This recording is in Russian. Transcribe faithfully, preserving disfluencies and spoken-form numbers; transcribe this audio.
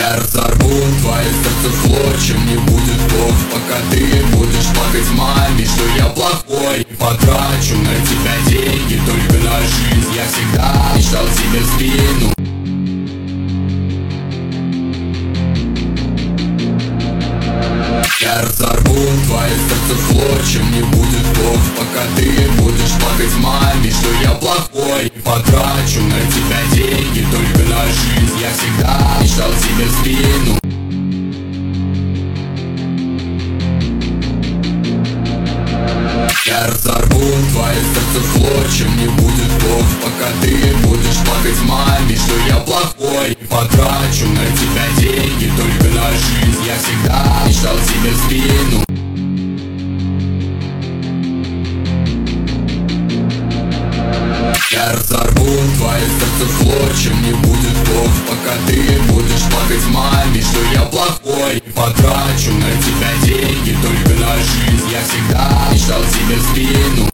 Я разорву твое сердце в клочья, мне будет плохо, пока ты будешь плакать маме, что я плохой. И потрачу на тебя деньги только на жизнь, я всегда мечтал тебе в спину. Я разорву твое сердце в клочья, мне будет плохо, пока ты будешь плакать маме, что я плохой. И потрачу на тебя деньги только на жизнь, я всегда мечтал тебе в спину. Я разорву твое сердце в клочья, мне будет плохо, пока ты будешь плакать маме, что я плохой. И потрачу на тебя деньги только на жизнь, я всегда мечтал тебе в спину. Я разорву твое сердце в клочья, мне будет плохо, пока ты будешь плакать маме, что я плохой. И потрачу на тебя деньги только на жизнь, я всегда мечтал тебе в спину.